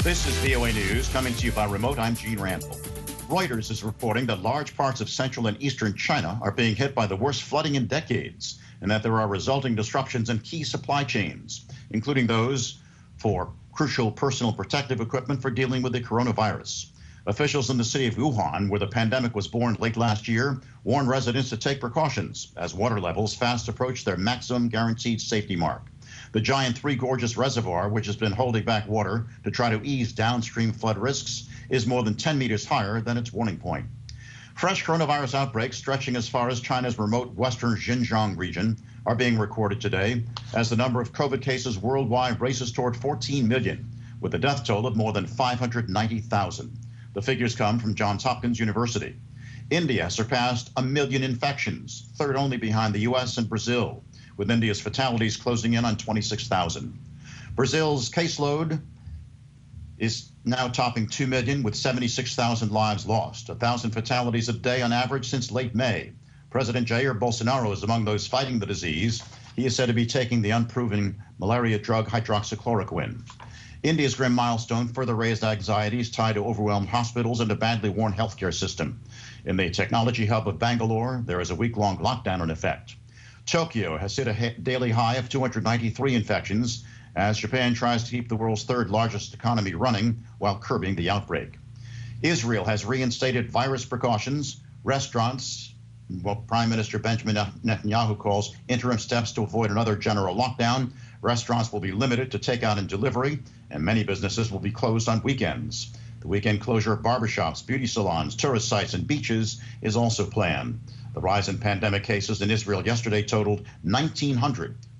This is VOA News, coming to you by remote. I'm Gene Randall. Reuters is reporting that large parts of central and eastern China are being hit by the worst flooding in decades, and that there are resulting disruptions in key supply chains, including those for crucial personal protective equipment for dealing with the coronavirus. Officials in the city of Wuhan, where the pandemic was born late last year, warn residents to take precautions as water levels fast approach their maximum guaranteed safety mark. The giant Three Gorges Reservoir, which has been holding back water to try to ease downstream flood risks, is more than 10 meters higher than its warning point. Fresh coronavirus outbreaks stretching as far as China's remote western Xinjiang region are being recorded today as the number of COVID cases worldwide races toward 14 million, with a death toll of more than 590,000. The figures come from Johns Hopkins University. India surpassed 1 million infections, third only behind the U.S. and Brazil, with India's fatalities closing in on 26,000. Brazil's caseload is now topping 2 million with 76,000 lives lost, 1,000 fatalities a day on average since late May. President Jair Bolsonaro is among those fighting the disease. He is said to be taking the unproven malaria drug hydroxychloroquine. India's grim milestone further raised anxieties tied to overwhelmed hospitals and a badly worn healthcare system. In the technology hub of Bangalore, there is a week-long lockdown in effect. Tokyo has hit a daily high of 293 infections as Japan tries to keep the world's third largest economy running while curbing the outbreak. Israel has reinstated virus precautions. Restaurants, what Prime Minister Benjamin Netanyahu calls interim steps to avoid another general lockdown. Restaurants will be limited to takeout and delivery, and many businesses will be closed on weekends. The weekend closure of barbershops, beauty salons, tourist sites, and beaches is also planned. The rise in pandemic cases in Israel yesterday totaled 1,900,